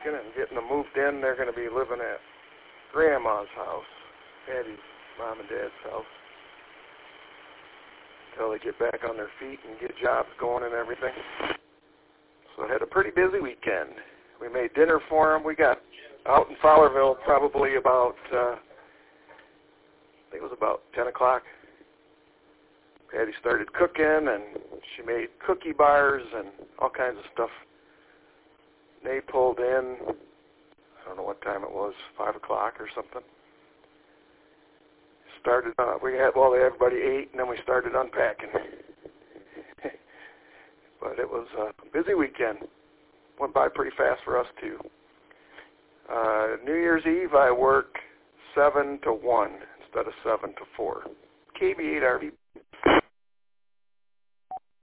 unpacking and getting them moved in. They're going to be living at Grandma's house, Patty's mom and dad's house, until they get back on their feet and get jobs going and everything. So I had a pretty busy weekend. We made dinner for them. We got out in Fowlerville probably about, I think it was about 10 o'clock. Patty started cooking, and she made cookie bars and all kinds of stuff. They pulled in, I don't know what time it was, 5 o'clock or something. Started, everybody ate, and then we started unpacking. But it was a busy weekend. Went by pretty fast for us, too. New Year's Eve, I work 7 to 1 instead of 7 to 4. KB8RV